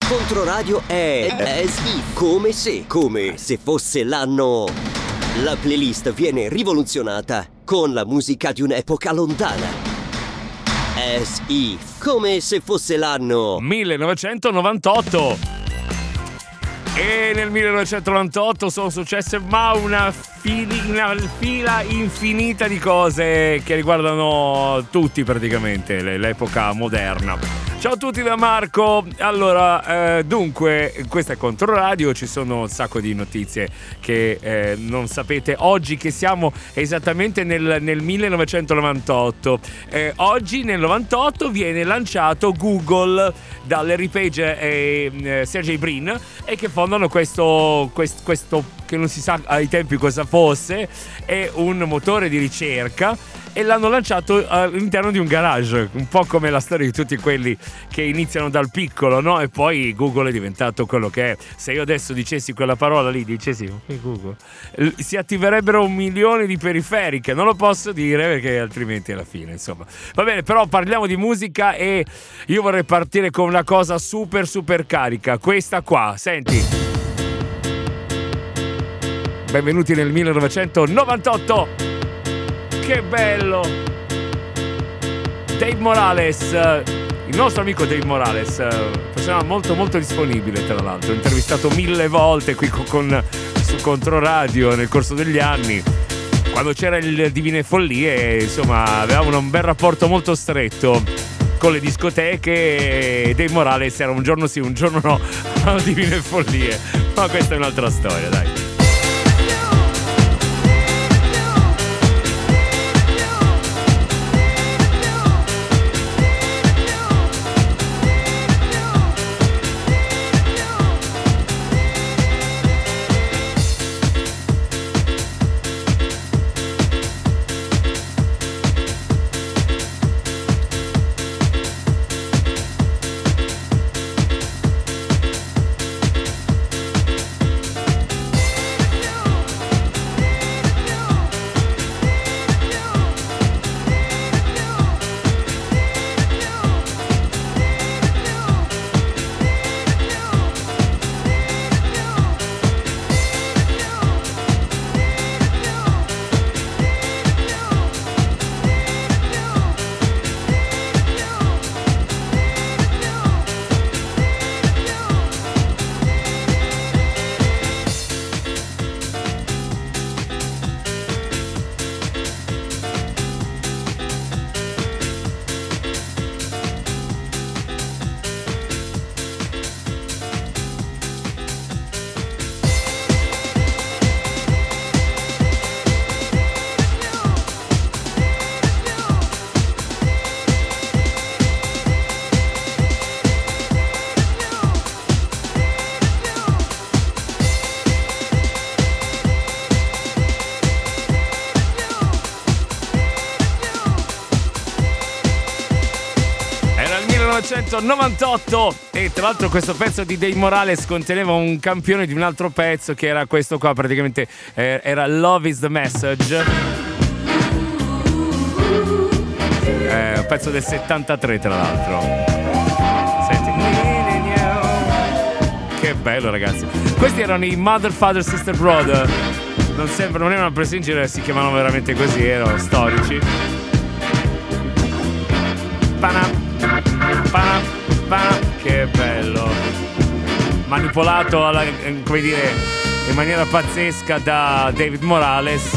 Controradio è come se fosse l'anno. La playlist viene rivoluzionata con la musica di un'epoca lontana. As if, come se fosse l'anno 1998. E nel 1998 sono successe una fila infinita di cose che riguardano tutti praticamente l'epoca moderna. Ciao a tutti da Marco. Allora, dunque, questa è Controradio, ci sono un sacco di notizie che non sapete oggi, che siamo esattamente nel 1998. Oggi nel 98 viene lanciato Google da Larry Page e Sergey Brin, e che fondano questo che non si sa ai tempi cosa fosse, è un motore di ricerca, e l'hanno lanciato all'interno di un garage, un po' come la storia di tutti quelli che iniziano dal piccolo, no? E poi Google è diventato quello che è. Se io adesso dicessi quella parola lì, dicessi Google, si attiverebbero 1 milione di periferiche. Non lo posso dire perché altrimenti è la fine, insomma. Va bene, però parliamo di musica e io vorrei partire con una cosa super carica. Questa qua, senti. Benvenuti nel 1998. Che bello! Dave Morales, il nostro amico Dave Morales, persona molto disponibile, tra l'altro, intervistato 1000 volte qui su Controradio nel corso degli anni, quando c'era il Divine Follie, insomma avevamo un bel rapporto molto stretto con le discoteche, e Dave Morales era un giorno sì, un giorno no a Divine Follie, ma questa è un'altra storia, dai. Era il 1998 e tra l'altro questo pezzo di Dave Morales conteneva un campione di un altro pezzo che era questo qua, praticamente era Love is the Message, un pezzo del 73 tra l'altro. Senti, che bello ragazzi, questi erano i Mother, Father, Sister, Brother, non erano una presa in giro, si chiamavano veramente così, erano storici. Che bello, manipolato come dire, in maniera pazzesca da David Morales.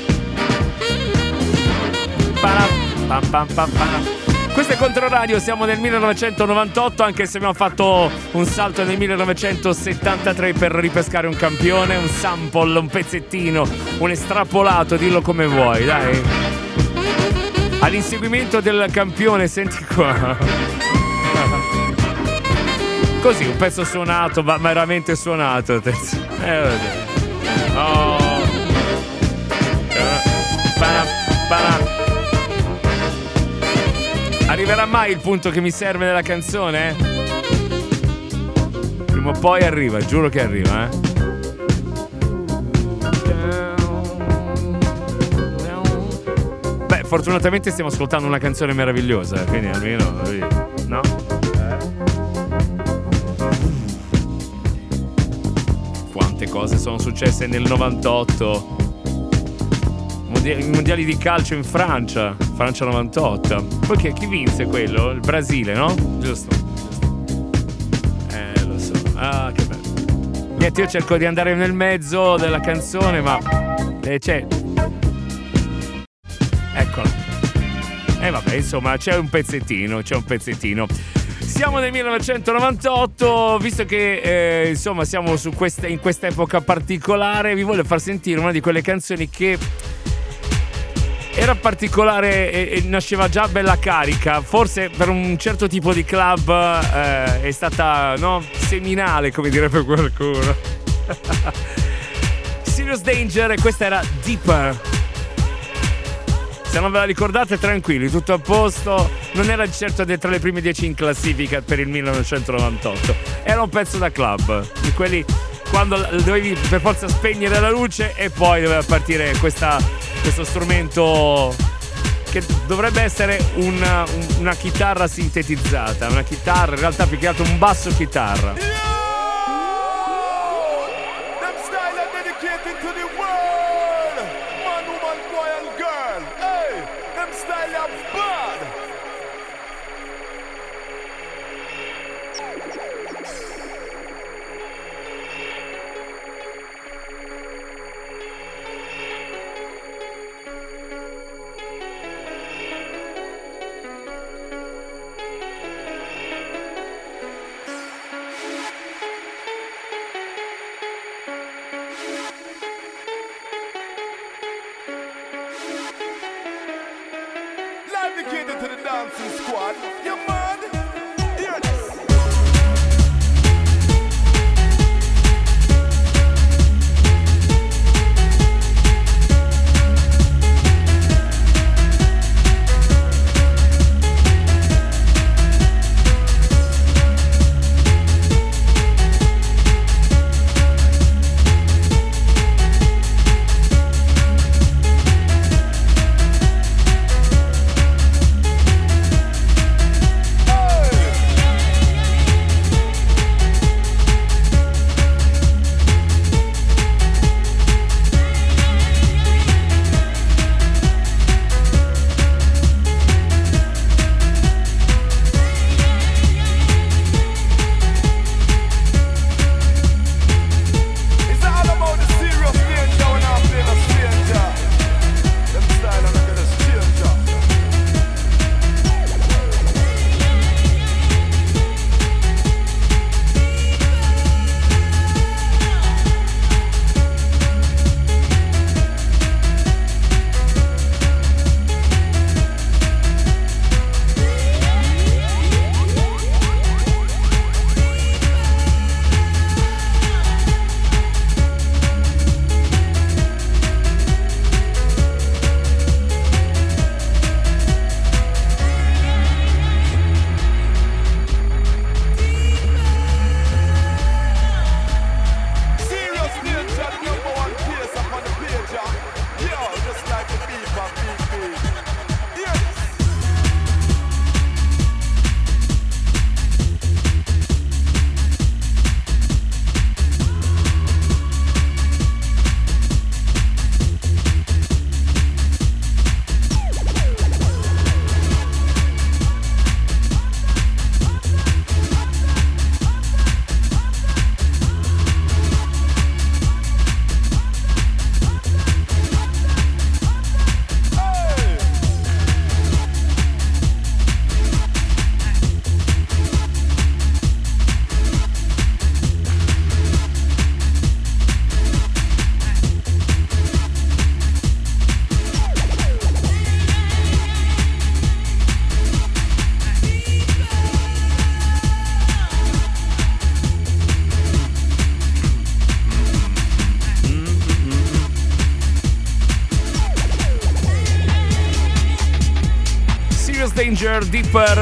Questo è Controradio, siamo nel 1998, anche se abbiamo fatto un salto nel 1973 per ripescare un campione, un sample, un pezzettino, un estrapolato, dillo come vuoi, dai. All'inseguimento del campione, senti qua. Così, un pezzo suonato, ma veramente suonato. Oh. Arriverà mai il punto che mi serve nella canzone? Prima o poi arriva, giuro che arriva, Beh, fortunatamente stiamo ascoltando una canzone meravigliosa, quindi almeno, no? tante cose sono successe nel 98. I mondiali di calcio in Francia 98. Poi chi vinse quello? Il Brasile, no? Giusto. Lo so. Ah, che bello. Niente, io cerco di andare nel mezzo della canzone, ma c'è. Eccola. Vabbè, insomma, c'è un pezzettino. Siamo nel 1998, visto che insomma siamo in questa epoca particolare, vi voglio far sentire una di quelle canzoni che era particolare e nasceva già bella carica. Forse per un certo tipo di club è stata, no, seminale, come direbbe qualcuno. Serious Danger, e questa era Deeper. Se non ve la ricordate, tranquilli, tutto a posto. Non era certo tra le prime 10 in classifica per il 1998. Era un pezzo da club, di quelli quando dovevi per forza spegnere la luce e poi doveva partire questo strumento che dovrebbe essere una chitarra sintetizzata. Una chitarra, in realtà più che altro un basso chitarra. Dedicated to the dancing squad. You mad? Hear this. Danger, Deeper.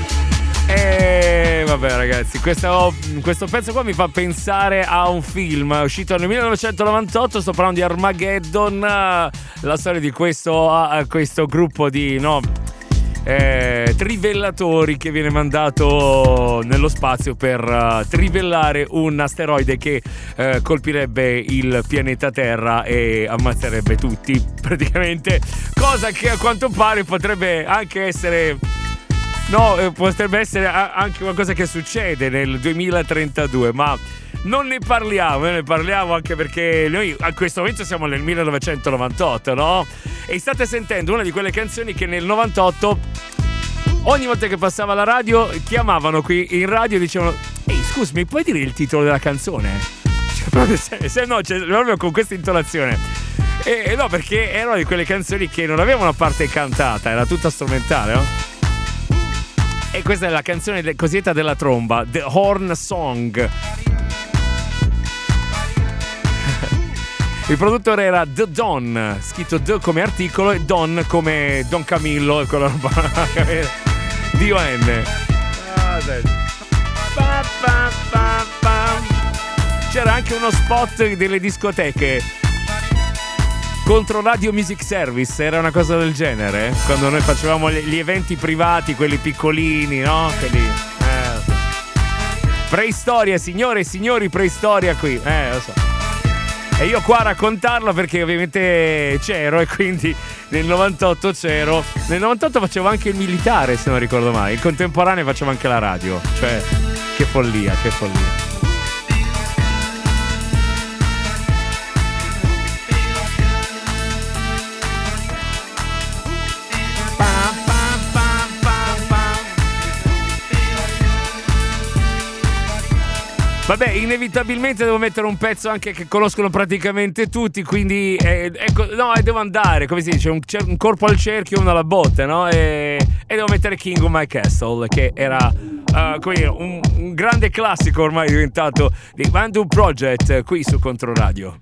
E vabbè ragazzi, questo pezzo qua mi fa pensare a un film uscito nel 1998, sto parlando di Armageddon, la storia di questo gruppo di trivellatori che viene mandato nello spazio per trivellare un asteroide che colpirebbe il pianeta Terra e ammazzerebbe tutti praticamente, cosa che a quanto pare potrebbe anche essere potrebbe essere anche qualcosa che succede nel 2032, ma non ne parliamo anche perché noi a questo momento siamo nel 1998, no? E state sentendo una di quelle canzoni che nel 98 ogni volta che passava la radio chiamavano qui in radio e dicevano: ehi, scusa, mi puoi dire il titolo della canzone? Cioè, proprio proprio con questa intonazione. E no, perché erano di quelle canzoni che non avevano una parte cantata, era tutta strumentale, no? E questa è la canzone cosiddetta della tromba, The Horn Song. Il produttore era The Don, scritto The come articolo e Don come Don Camillo e quella roba. D-O-N. C'era anche uno spot delle discoteche contro Radio Music Service, era una cosa del genere, quando noi facevamo gli eventi privati, quelli piccolini, no? Quelli, preistoria, signore e signori, preistoria qui, lo so. E io qua a raccontarlo perché ovviamente c'ero e quindi nel 98 c'ero. Nel 98 facevo anche il militare, se non ricordo male. In contemporanea facevo anche la radio. Cioè, che follia, che follia. Vabbè, inevitabilmente devo mettere un pezzo anche che conoscono praticamente tutti, quindi devo andare, come si dice, un corpo al cerchio, uno alla botte, no? E devo mettere King of My Castle, che era un grande classico ormai diventato di Vandu Project qui su Controradio.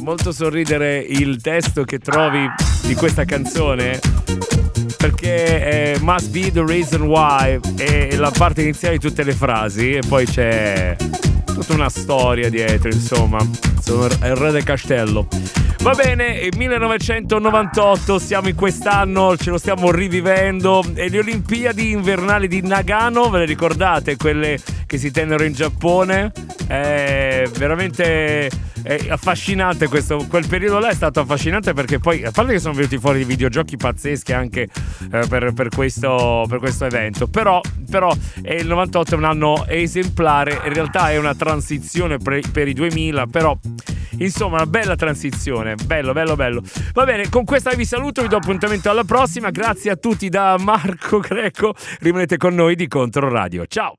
molto sorridere il testo che trovi di questa canzone, perché Must Be The Reason Why è la parte iniziale di tutte le frasi e poi c'è tutta una storia dietro, insomma. Sono il re del castello. Va bene, 1998, siamo in quest'anno, ce lo stiamo rivivendo, e le Olimpiadi invernali di Nagano, ve le ricordate? Quelle che si tennero in Giappone? È veramente affascinante quel periodo là, è stato affascinante perché poi, a parte che sono venuti fuori dei videogiochi pazzeschi anche per questo evento, però il 98 è un anno esemplare, in realtà è una transizione per i 2000, però insomma una bella transizione, bello. Va bene, con questa vi saluto, vi do appuntamento alla prossima, grazie a tutti da Marco Greco, rimanete con noi di Controradio, ciao.